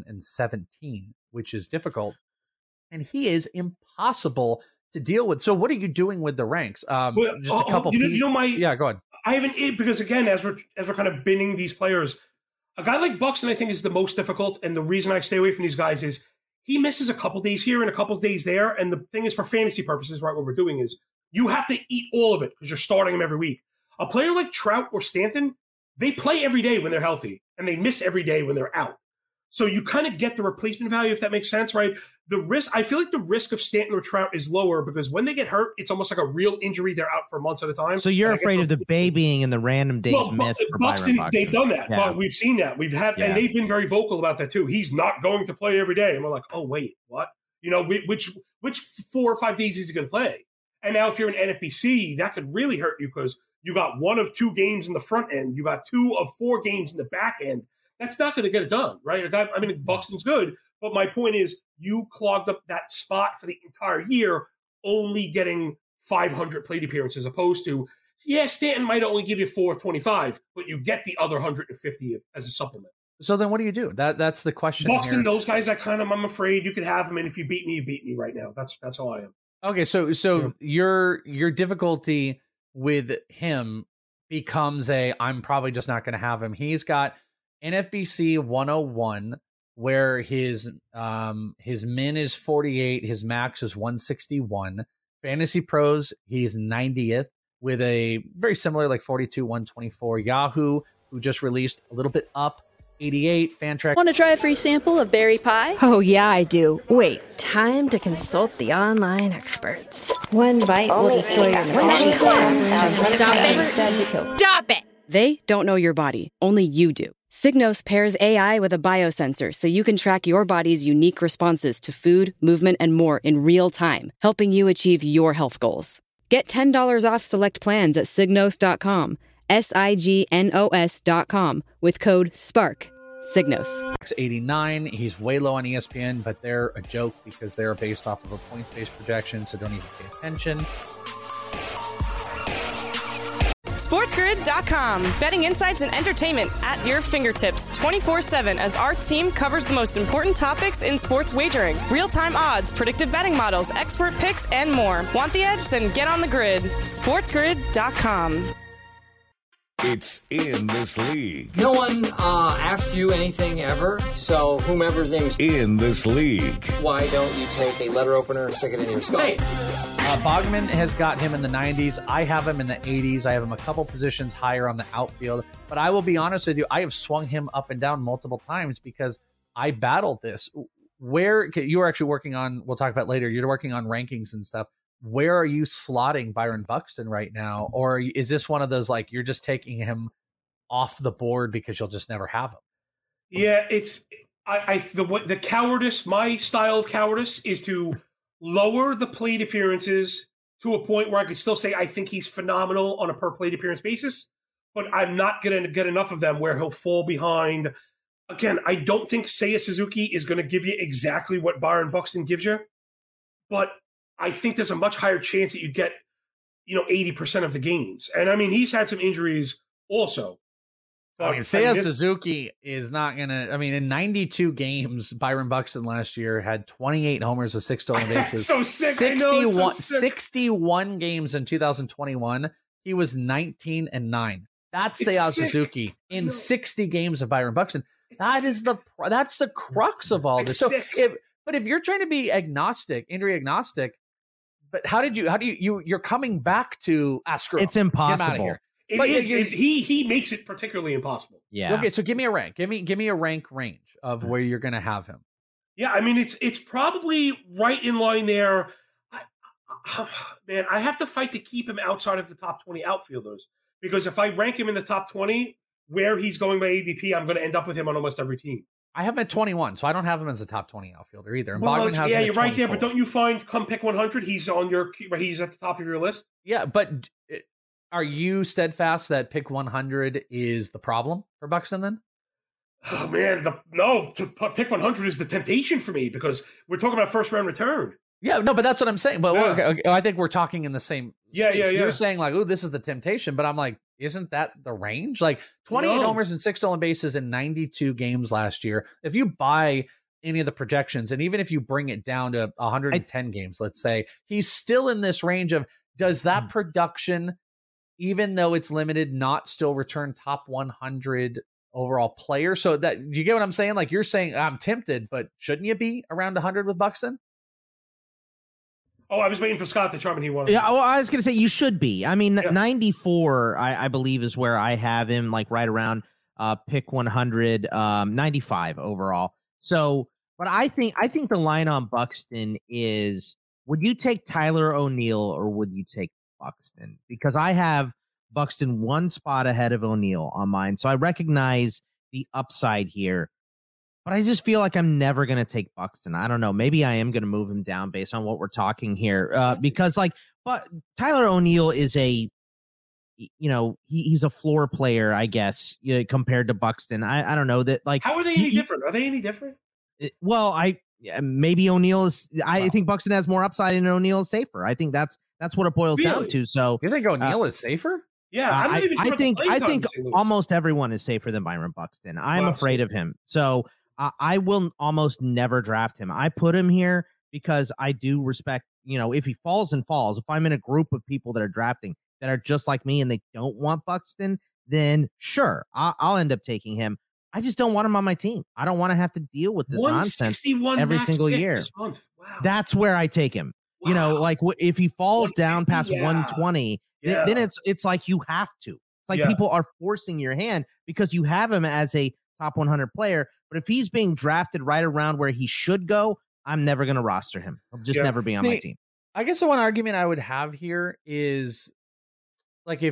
S8: 2017, which is difficult, and he is impossible to deal with. So what are you doing with the ranks? Just a couple pieces. Yeah, go ahead.
S14: I have an because again, as we're kind of binning these players, a guy like Buxton I think is the most difficult, and the reason I stay away from these guys is he misses a couple days here and a couple days there, and the thing is, for fantasy purposes, right, what we're doing is you have to eat all of it because you're starting them every week. A player like Trout or Stanton, they play every day when they're healthy, and they miss every day when they're out. So you kind of get the replacement value, if that makes sense, right? The risk, I feel like the risk of Stanton or Trout is lower because when they get hurt, it's almost like a real injury. They're out for months at a time.
S9: So you're afraid of the babying and the random days missed for
S14: Buxton.
S9: Byron
S14: They've done that. But we've seen that. And they've been very vocal about that too. He's not going to play every day. And we're like, oh, wait, what? Which 4 or 5 days is he going to play? And now if you're an NFBC, that could really hurt you because you got 1 of 2 games in the front end. You got 2 of 4 games in the back end. That's not going to get it done, right? Buxton's good, but my point is you clogged up that spot for the entire year, only getting 500 plate appearances, opposed to, Stanton might only give you 425, but you get the other 150 as a supplement.
S8: So then what do you do? That's the question.
S14: Buxton,
S8: here.
S14: Those guys, I'm afraid you could have them, and if you beat me, you beat me right now. That's how I am.
S8: Okay, so your difficulty with him becomes I'm probably just not going to have him. He's got NFBC 101, where his min is 48, his max is 161. Fantasy Pros, he's 90th with a very similar 42, 124. Yahoo, who just released a little bit up, 88. Fantrack.
S15: Want to try a free sample of berry pie?
S16: Oh, yeah, I do. Wait, time to consult the online experts. One bite will destroy your body. Stop it. Stop it.
S2: They don't know your body. Only you do. Signos pairs AI with a biosensor so you can track your body's unique responses to food, movement, and more in real time, helping you achieve your health goals. Get $10 off select plans at Signos.com, SIGNOS.com, with code SPARK. Signos.
S8: 89. He's way low on ESPN, but they're a joke because they're based off of a points-based projection, so don't even pay attention.
S4: SportsGrid.com. Betting insights and entertainment at your fingertips 24/7 as our team covers the most important topics in sports wagering. Real-time odds, predictive betting models, expert picks, and more. Want the edge? Then get on the grid. SportsGrid.com.
S10: It's In This League.
S17: No one asked you anything ever, so whomever's name is
S10: In This League.
S17: Why don't you take a letter opener and stick it in your skull? Hey.
S8: Bogman has got him in the 90s. I have him in the 80s. I have him a couple positions higher on the outfield. But I will be honest with you, I have swung him up and down multiple times because I battled this. Where you were actually working on, we'll talk about later, you're working on rankings and stuff. where are you slotting Byron Buxton right now? Or is this one of those, like, you're just taking him off the board because you'll just never have him?
S14: Yeah, it's the cowardice. My style of cowardice is to lower the plate appearances to a point where I could still say I think he's phenomenal on a per plate appearance basis, but I'm not going to get enough of them where he'll fall behind. Again, I don't think Seiya Suzuki is going to give you exactly what Byron Buxton gives you, but I think there's a much higher chance that you get, 80% of the games. And I mean, he's had some injuries also.
S8: I mean, Seiya Suzuki is not going to, in 92 games, Byron Buxton last year had 28 homers with 6 stolen bases.
S14: So sick.
S8: 61 games in 2021. He was 19-9. That's Seiya Suzuki in 60 games of Byron Buxton. That's the crux of all this. So if you're trying to be injury agnostic, but how do you're coming back to Ascaro?
S9: It's impossible.
S14: He makes it particularly impossible.
S8: Yeah. Okay, so give me a rank. Give me a rank range of where you're going to have him.
S14: Yeah, I mean it's probably right in line there. Man, I have to fight to keep him outside of the top 20 outfielders, because if I rank him in the top 20, where he's going by ADP, I'm going to end up with him on almost every team.
S8: I have him at 21, so I don't have him as a top 20 outfielder either. And
S14: Bogman
S8: has
S14: you're right there, but don't you find come pick 100, he's at the top of your list?
S8: Yeah, but are you steadfast that pick 100 is the problem for Buxton then?
S14: Oh man, pick 100 is the temptation for me, because we're talking about first round return.
S8: Yeah, no, but that's what I'm saying. But okay, I think we're talking in the same space.
S14: Yeah.
S8: You're saying like, oh, this is the temptation, but I'm like, isn't that the range? Like 28 homers and 6 stolen bases in 92 games last year. If you buy any of the projections, and even if you bring it down to 110 games, let's say, he's still in this range of, does that production, even though it's limited, not still return top 100 overall player? So that, do you get what I'm saying? Like, you're saying I'm tempted, but shouldn't you be around 100 with Buxton?
S14: Oh, I was waiting for Scott to chime in. He wanted.
S9: Yeah, well, I was going to say you should be. I mean, 94, I believe, is where I have him, like right around pick 100, 95 overall. So, but I think the line on Buxton is: would you take Tyler O'Neill or would you take Buxton? Because I have Buxton one spot ahead of O'Neill on mine, so I recognize the upside here. But I just feel like I'm never going to take Buxton. I don't know. Maybe I am going to move him down based on what we're talking here. Because but Tyler O'Neill is he's a floor player, I guess, compared to Buxton. I don't know that. Like,
S14: how are they any different? Are they any different?
S9: Well, maybe O'Neill is. I think Buxton has more upside and O'Neill is safer. I think that's what it boils down to. So
S8: you think O'Neill is safer?
S14: Yeah,
S9: I think almost everyone is safer than Byron Buxton. I'm afraid of him. So I will almost never draft him. I put him here because I do respect, if he falls and falls, if I'm in a group of people that are drafting that are just like me and they don't want Buxton, then sure, I'll end up taking him. I just don't want him on my team. I don't want to have to deal with this nonsense every single year.
S14: This month. Wow.
S9: That's where I take him.
S14: Wow.
S9: Like if he falls down past 120, then it's like you have to. It's like people are forcing your hand because you have him as a top 100 player. But if he's being drafted right around where he should go, I'm never going to roster him. He'll just never be on my team.
S8: I guess the one argument I would have here is, like,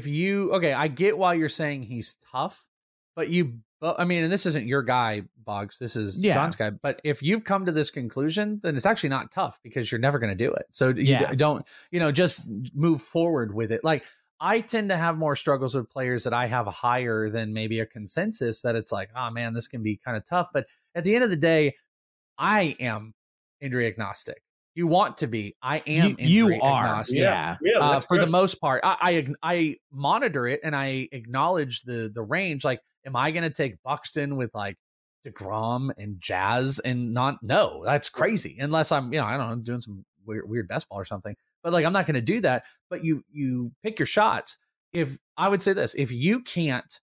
S8: I get why you're saying he's tough, but and this isn't your guy, Boggs. This is John's guy. But if you've come to this conclusion, then it's actually not tough because you're never going to do it. So you don't, just move forward with it. Like, I tend to have more struggles with players that I have higher than maybe a consensus that it's like, oh man, this can be kind of tough. But at the end of the day, I am injury agnostic. You want to be. I am injury agnostic.
S9: Yeah.
S8: For the most part, I monitor it and I acknowledge the range. Like, am I going to take Buxton with like DeGrom and Jazz and not? No, that's crazy. Unless I'm, I don't know, doing some weird best ball or something. But like, I'm not going to do that. But you pick your shots. If I would say this, if you can't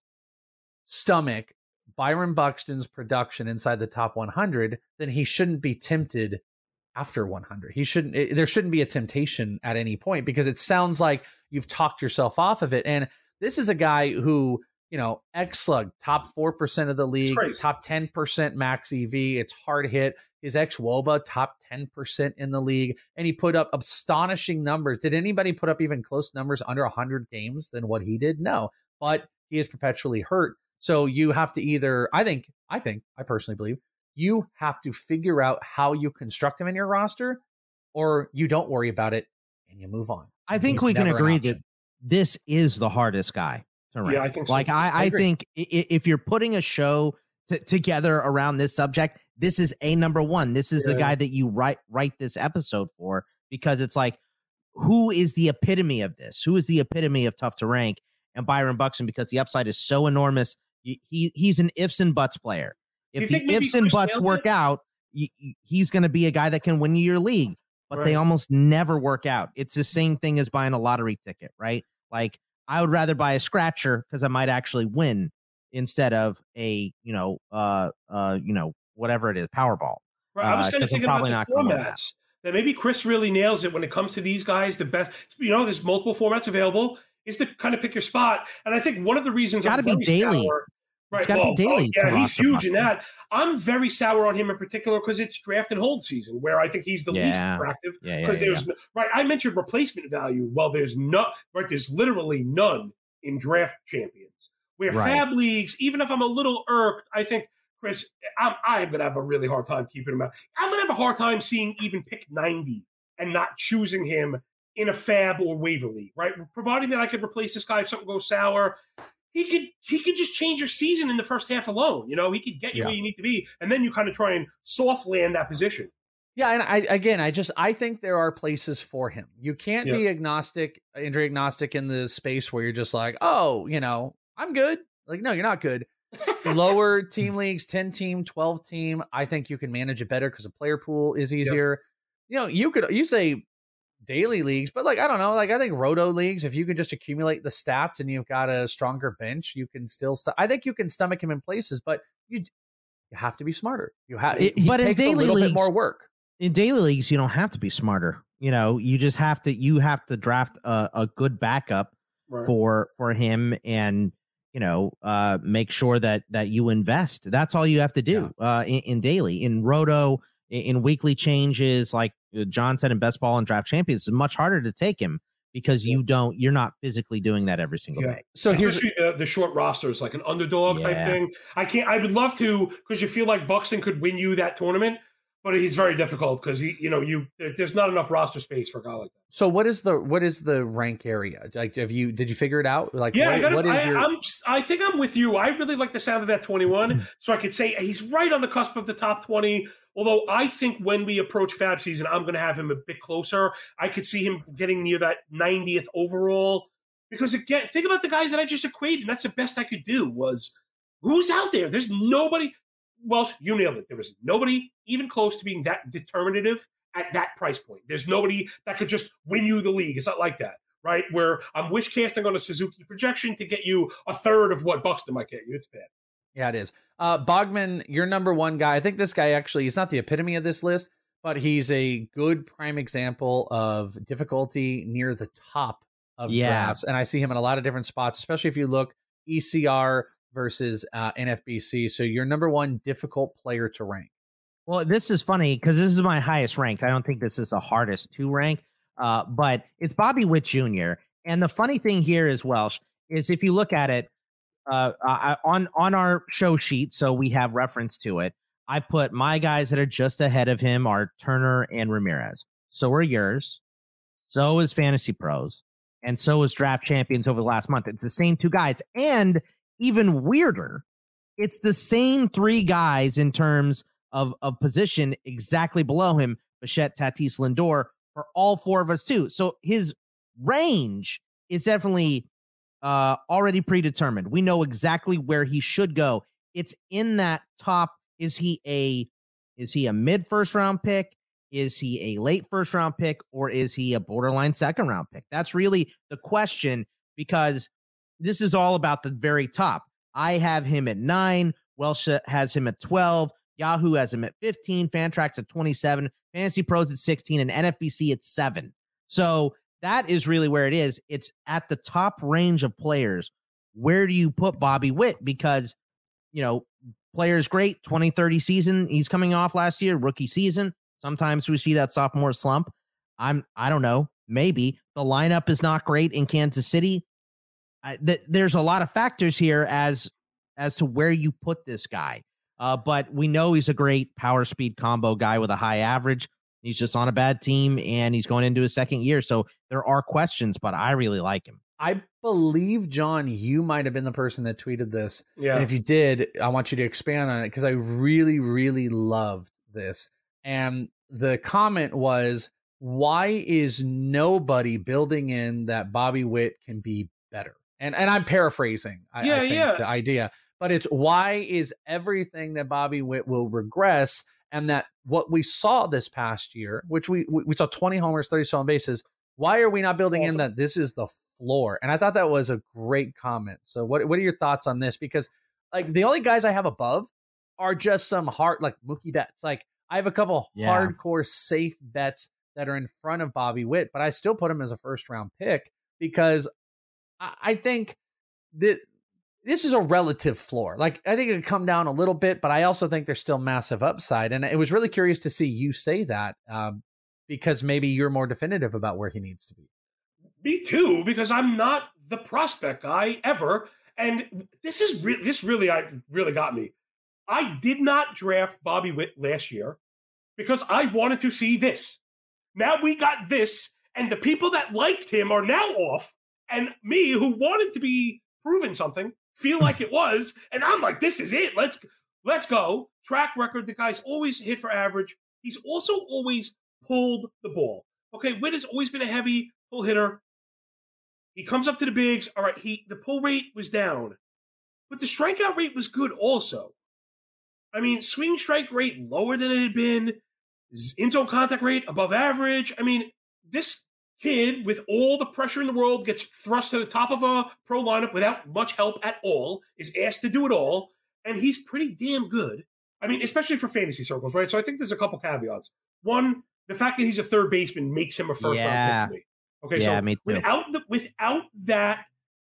S8: stomach Byron Buxton's production inside the top 100, then he shouldn't be tempted after 100. There shouldn't be a temptation at any point, because it sounds like you've talked yourself off of it. And this is a guy who, X slug, top 4% of the league, top 10% max EV. It's hard hit. his ex-WOBA top 10% in the league, and he put up astonishing numbers. Did anybody put up even close numbers under 100 games than what he did? No, but he is perpetually hurt. So you have to either, I personally believe, you have to figure out how you construct him in your roster, or you don't worry about it and you move on.
S9: I think we can agree that this is the hardest guy to rank.
S14: Yeah, I think so.
S9: Like, I think if you're putting a show together around this subject, this is a number one. This is the guy that you write this episode for, because it's like, who is the epitome of this? Who is the epitome of tough to rank? And Byron Buxton, because the upside is so enormous. He's an ifs and buts player. If the ifs and buts work out, he's going to be a guy that can win you your league, but they almost never work out. It's the same thing as buying a lottery ticket, right? Like, I would rather buy a scratcher because I might actually win instead of a, whatever it is, Powerball.
S14: Right. I was kind of thinking about the formats. That maybe Chris really nails it when it comes to these guys. The best, there's multiple formats available. Is to kind of pick your spot. And I think one of the reasons
S9: it's got to be daily.
S14: Right.
S9: It's got to be daily.
S14: Yeah, he's huge in that. I'm very sour on him in particular because it's draft and hold season, where I think he's the least attractive. Because I mentioned replacement value. Well, there's literally none in draft champions. Where Fab leagues, even if I'm a little irked, I think, Chris, I'm going to have a really hard time keeping him out. I'm going to have a hard time seeing even pick 90 and not choosing him in a Fab or waiver league, right? Providing that I could replace this guy if something goes sour. He could just change your season in the first half alone. He could get you where you need to be, and then you kind of try and soft land that position.
S8: Yeah, and I think there are places for him. You can't be injury agnostic in the space where you're just like, oh, I'm good. Like, no, you're not good. Lower team leagues, 10 team, 12 team, I think you can manage it better because the player pool is easier. You say daily leagues, but I don't know, I think roto leagues, if you can just accumulate the stats and you've got a stronger bench, you can still I think you can stomach him in places, but you have to be smarter. But in daily leagues, bit more work.
S9: In daily leagues, you don't have to be smarter. You just have to draft a good backup for him, and make sure that you invest. That's all you have to do in daily. In roto, in weekly changes, like John said, in best ball and draft champions, it's much harder to take him because you're not physically doing that every single day.
S14: So especially the short rosters, like an underdog type thing. I would love to, because you feel like Buxton could win you that tournament, but he's very difficult because there's not enough roster space for a guy like that.
S8: So what is the rank area? Like, did you figure it out? Like,
S14: I think I'm with you. I really like the sound of that 21, so I could say he's right on the cusp of the top 20. Although I think when we approach Fab season, I'm going to have him a bit closer. I could see him getting near that 90th overall. Because again, think about the guys that I just equated. And that's the best I could do was, who's out there? There's nobody. Well, you nailed it. There was nobody even close to being that determinative at that price point. There's nobody that could just win you the league. It's not like that, right? Where I'm wish casting on a Suzuki projection to get you a third of what Buxton might get you. It's bad.
S8: Yeah, it is. Bogman, your number one guy. I think this guy actually, he's not the epitome of this list, but he's a good prime example of difficulty near the top of drafts. And I see him in a lot of different spots, especially if you look ECR versus NFBC. So your number one difficult player to rank.
S9: Well, this is funny because this is my highest ranked. I don't think this is the hardest to rank, but it's Bobby Witt Jr. And the funny thing here is, Welsh, is if you look at it, on our show sheet, so we have reference to it, I put my guys that are just ahead of him are Turner and Ramirez. So are yours. So is Fantasy Pros. And so is Draft Champions over the last month. It's the same two guys. And even weirder, it's the same three guys in terms of position exactly below him, Bichette, Tatis, Lindor, for all four of us too. So his range is definitely already predetermined. We know exactly where he should go. It's in that top. Is he a mid first round pick? Is he a late first round pick, or is he a borderline second round pick? That's really the question, because this is all about the very top. I have him at 9. Welsh has him at 12. Yahoo has him at 15. Fantrax at 27. Fantasy Pros at 16, and NFBC at 7. So that is really where it is. It's at the top range of players. Where do you put Bobby Witt? Because, player is great. 2030 season. He's coming off last year, rookie season. Sometimes we see that sophomore slump. I don't know. Maybe the lineup is not great in Kansas City. There's a lot of factors here as to where you put this guy. But we know he's a great power speed combo guy with a high average. He's just on a bad team and he's going into his second year. So there are questions, but I really like him.
S8: I believe, John, you might have been the person that tweeted this.
S14: Yeah.
S8: And if you did, I want you to expand on it because I really, really loved this. And the comment was, why is nobody building in that Bobby Witt can be better? And I'm paraphrasing I think the idea. But it's why is everything that Bobby Witt will regress, and that what we saw this past year, which we saw 20 homers, 30 stolen bases, why are we not building in that this is the floor? And I thought that was a great comment. So what are your thoughts on this? Because like the only guys I have above are just some hard, like Mookie Betts. Like I have a couple hardcore safe bets that are in front of Bobby Witt, but I still put him as a first round pick because I think that this is a relative floor. Like, I think it could come down a little bit, but I also think there's still massive upside. And it was really curious to see you say that because maybe you're more definitive about where he needs to be.
S14: Me too, because I'm not the prospect guy ever. And this really got me. I did not draft Bobby Witt last year because I wanted to see this. Now we got this, and the people that liked him are now off. And me, who wanted to be proven something, feel like it was, and I'm like, this is it. Let's go. Track record, the guy's always hit for average. He's also always pulled the ball. Okay, Witt has always been a heavy pull hitter. He comes up to the bigs. All right, the pull rate was down, but the strikeout rate was good also. I mean, swing strike rate lower than it had been. In-zone contact rate above average. I mean, this kid, with all the pressure in the world, gets thrust to the top of a pro lineup without much help at all, is asked to do it all, and he's pretty damn good. I mean, especially for fantasy circles, right? So I think there's a couple caveats. One, the fact that he's a third baseman makes him a first round pick for me. Okay, so
S9: me too.
S14: without that,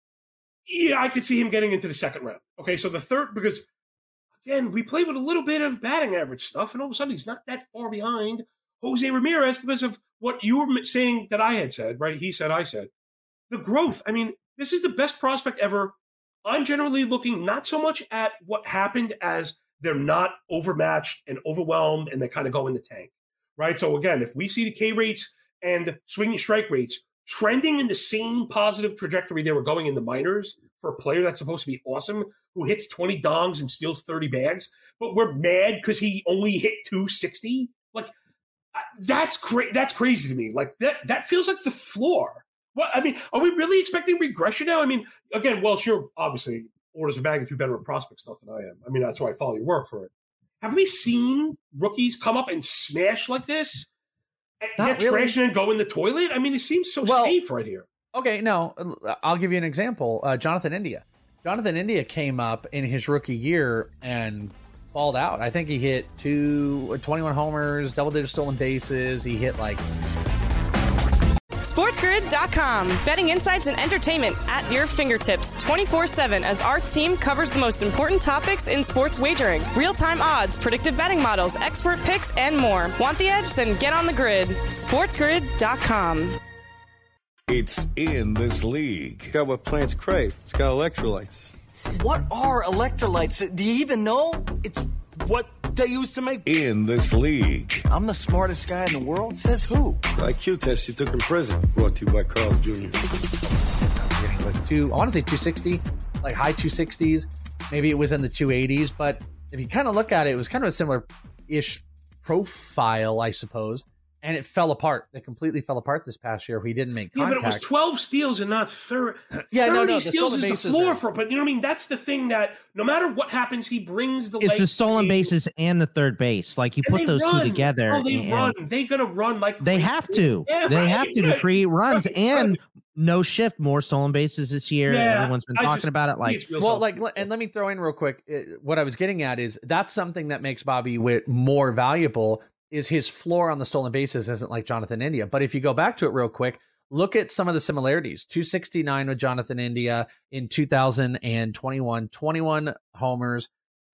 S14: yeah, I could see him getting into the second round. Okay, so the third, because again, we play with a little bit of batting average stuff, and all of a sudden he's not that far behind Jose Ramirez because of what you were saying that I had said, right? He said, I said. The growth, I mean, this is the best prospect ever. I'm generally looking not so much at what happened as they're not overmatched and overwhelmed and they kind of go in the tank, right? So again, if we see the K rates and swinging strike rates trending in the same positive trajectory they were going in the minors for a player that's supposed to be awesome, who hits 20 dongs and steals 30 bags, but we're mad because he only hit 260, like, that's crazy to me. Like that feels like the floor. What I mean, are we really expecting regression now? I mean, again, well, sure, obviously, orders of magnitude better at prospect stuff than I am. I mean, that's why I follow your work for it. Have we seen rookies come up and smash like this and get trashed and go in the toilet? I mean, it seems so safe right here.
S8: Okay, no, I'll give you an example. Jonathan India. Jonathan India came up in his rookie year and balled out. I think he hit 21 homers, double-digit stolen bases. He hit like...
S4: SportsGrid.com. Betting insights and entertainment at your fingertips 24/7 as our team covers the most important topics in sports wagering. Real-time odds, predictive betting models, expert picks, and more. Want the edge? Then get on the grid. SportsGrid.com.
S10: It's in this league.
S18: It's got what plants crave. It's got electrolytes.
S19: What are electrolytes? Do you even know? It's what they use to make...
S10: In this league.
S19: I'm the smartest guy in the world? Says who?
S18: The IQ test you took in prison. Brought to you by Carl's Jr.
S8: Getting like I want to say 260, like high 260s. Maybe it was in the 280s. But if you kind of look at it, it was kind of a similar-ish profile, I suppose. And it fell apart. It completely fell apart this past year. He didn't make contact.
S14: Yeah, but it was 12 steals and not 30.
S8: Yeah,
S14: 30 steals is the floor for it. But you know what I mean? That's the thing that no matter what happens, he brings the legs.
S9: It's the stolen bases and the third base. Like you put those two together.
S14: Oh, they run. They're going to run like
S9: they have to.
S14: Yeah,
S9: they have to create runs and no shift. More stolen bases this year.
S14: Yeah,
S9: everyone's been talking about it. Like,
S8: well, like, and let me throw in real quick. What I was getting at is that's something that makes Bobby Witt more valuable. Is his floor on the stolen bases isn't like Jonathan India. But if you go back to it real quick, look at some of the similarities. 269 with Jonathan India in 2021, 21 homers,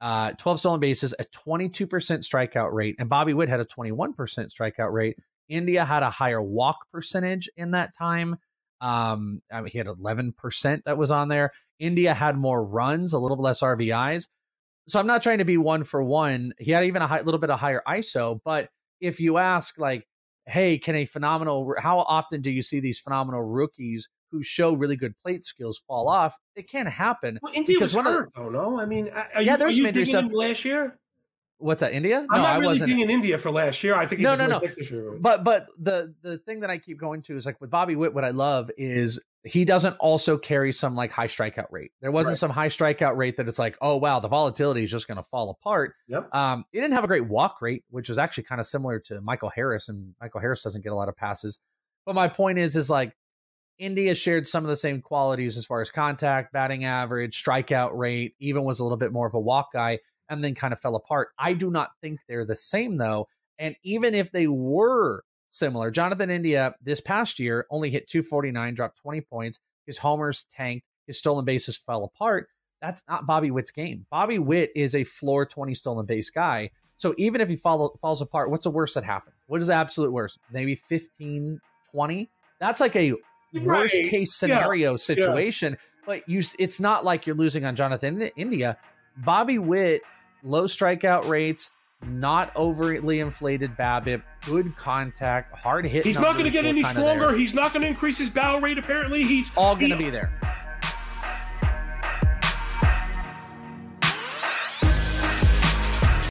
S8: 12 stolen bases, a 22% strikeout rate, and Bobby Witt had a 21% strikeout rate. India had a higher walk percentage in that time. He had 11% that was on there. India had more runs, a little bit less RBIs. So I'm not trying to be one for one. He had even a little bit of higher ISO. But if you ask, like, hey, how often do you see these phenomenal rookies who show really good plate skills fall off? It can't happen.
S14: Well, India was hurt, though, no? I mean, are you digging in last year?
S8: What's that, India?
S14: I'm not really dinging India for last year. I think he's a great pick this year.
S8: But the thing that I keep going to is, like, with Bobby Witt, what I love is he doesn't also carry some like high strikeout rate. There wasn't some high strikeout rate that it's like, oh wow, the volatility is just going to fall apart.
S14: Yep.
S8: He didn't have a great walk rate, which was actually kind of similar to Michael Harris, and Michael Harris doesn't get a lot of passes. But my point is like, India shared some of the same qualities as far as contact, batting average, strikeout rate, even was a little bit more of a walk guy, and then kind of fell apart. I do not think they're the same, though. And even if they were similar, Jonathan India this past year only hit 249, dropped 20 points. His homers tanked. His stolen bases fell apart. That's not Bobby Witt's game. Bobby Witt is a floor 20 stolen base guy. So even if he falls apart, what's the worst that happened? What is the absolute worst? Maybe 15, 20? That's like a worst case scenario situation. But it's not like you're losing on Jonathan India. Bobby Witt, low strikeout rates, not overly inflated BABIP, good contact, hard hit.
S14: He's not going to get any stronger. He's not going to increase his barrel rate. Apparently, he's
S8: all going to be there.